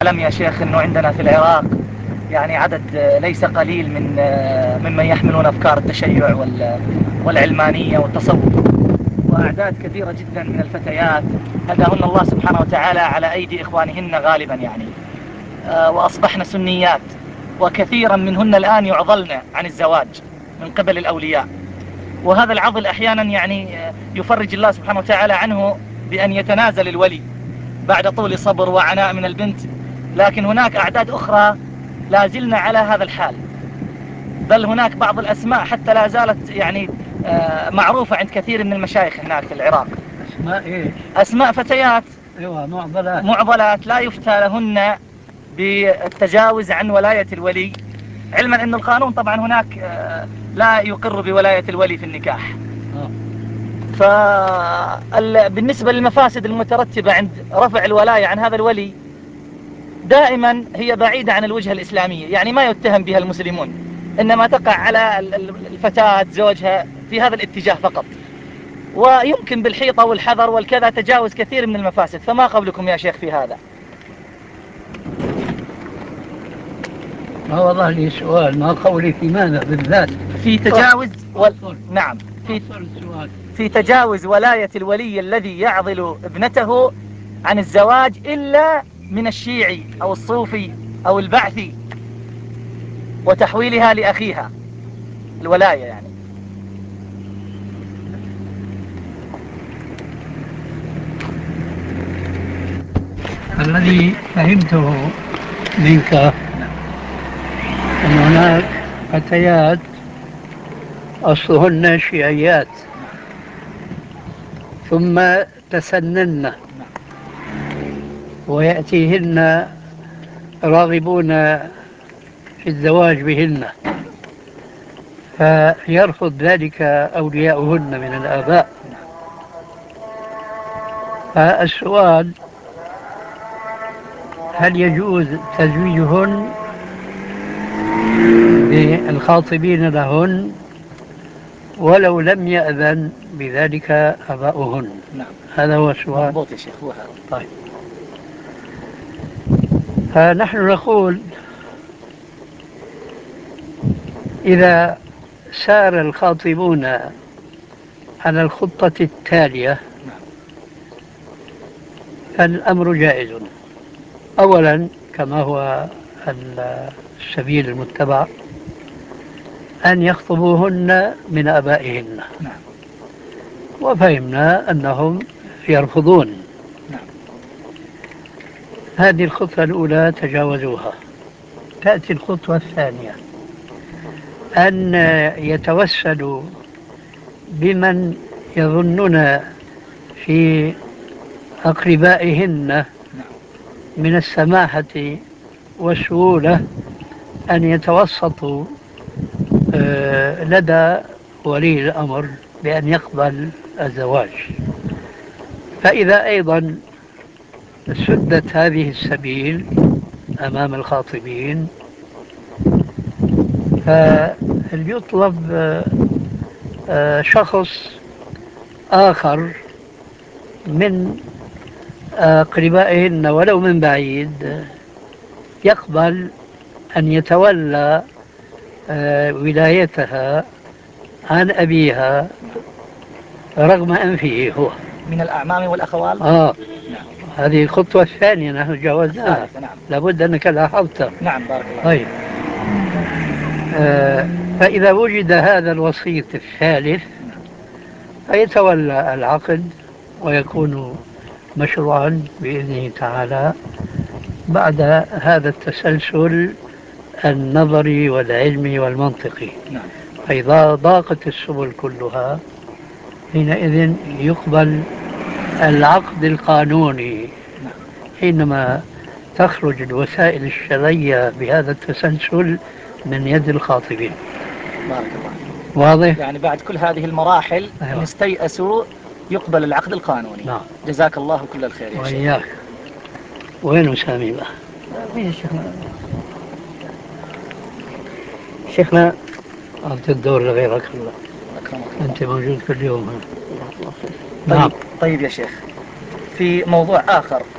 أعلم يا شيخ أنه عندنا في العراق يعني عدد ليس قليل ممن يحملون أفكار التشيع والعلمانية والتصوف، وأعداد كثيرة جدا من الفتيات هداهن الله سبحانه وتعالى على أيدي إخوانهن غالبا يعني، وأصبحن سنيات، وكثيرا منهن الآن يعضلن عن الزواج من قبل الأولياء. وهذا العضل أحيانا يعني يفرج الله سبحانه وتعالى عنه بأن يتنازل الولي بعد طول صبر وعناء من البنت، لكن هناك أعداد أخرى لا زلنا على هذا الحال، بل هناك بعض الأسماء حتى لا زالت يعني معروفة عند كثير من المشايخ هناك في العراق. أسماء إيش؟ أسماء فتيات، أيوة، معضلات. معضلات لا يفتى لهن بالتجاوز عن ولاية الولي، علما أن القانون طبعا هناك لا يقر بولاية الولي في النكاح. فبالنسبة للمفاسد المترتبة عند رفع الولاية عن هذا الولي دائما هي بعيدة عن الوجهة الإسلامية، يعني ما يتهم بها المسلمون، إنما تقع على الفتاة زوجها في هذا الاتجاه فقط، ويمكن بالحيطة والحذر والكذا تجاوز كثير من المفاسد. فما قولكم يا شيخ في هذا؟ ما وضع لي سؤال، ما قولي في ماذا بالذات؟ في تجاوز نعم، في تجاوز ولاية الولي الذي يعضل ابنته عن الزواج إلا من الشيعي أو الصوفي أو البعثي، وتحويلها لأخيها الولاية يعني. الذي فهمته منك أن هناك فتيات أصلهن شيعيات ثم تسنن ويأتيهن راغبون في الزواج بهن، فيرفض ذلك أولياؤهن من الآباء. فالسؤال: هل يجوز تزويجهن بالخاطبين لهن ولو لم يأذن بذلك آباؤهن؟ نعم. هذا هو السؤال. مضبوط يا شيخ، هو هذا. طيب، فنحن نقول إذا سار الخاطبون على الخطة التالية فالأمر جائز. أولا، كما هو السبيل المتبع، أن يخطبوهن من آبائهن، وفهمنا أنهم يرفضون. هذه الخطوة الأولى تجاوزوها. تأتي الخطوة الثانية، أن يتوسلوا بمن يظنون في أقربائهن من السماحة والسهولة أن يتوسطوا لدى ولي الأمر بأن يقبل الزواج. فإذا أيضا سدت هذه السبيل أمام الخاطبين فليطلب شخص آخر من أقربائهن ولو من بعيد يقبل أن يتولى ولايتها عن أبيها رغم أنفه هو من الأعمام والأخوال. نعم. هذه الخطوة الثانية نحن جاوزناها. نعم. لابد أنك لاحظت. نعم، بارك الله. طيب، فإذا وجد هذا الوسيط الثالث فيتولى العقد ويكون مشروعا بإذنه تعالى بعد هذا التسلسل النظري والعلمي والمنطقي. نعم. فإذا ضاقت السبل كلها حينئذ يقبل العقد القانوني، حينما تخرج الوسائل الشرعية بهذا التسلسل من يد الخاطبين. بارك الله. واضح؟ يعني بعد كل هذه المراحل أيوة. نستيأسوا يقبل العقد القانوني. نعم. جزاك الله كل الخير يا شيخ. وإياك. وين سامي بقى؟ فين شيخنا؟ شيخنا أنت الدور لغيرك الله. أكرمك الله. أنت موجود كل يوم. طيب. نعم. طيب يا شيخ، في موضوع آخر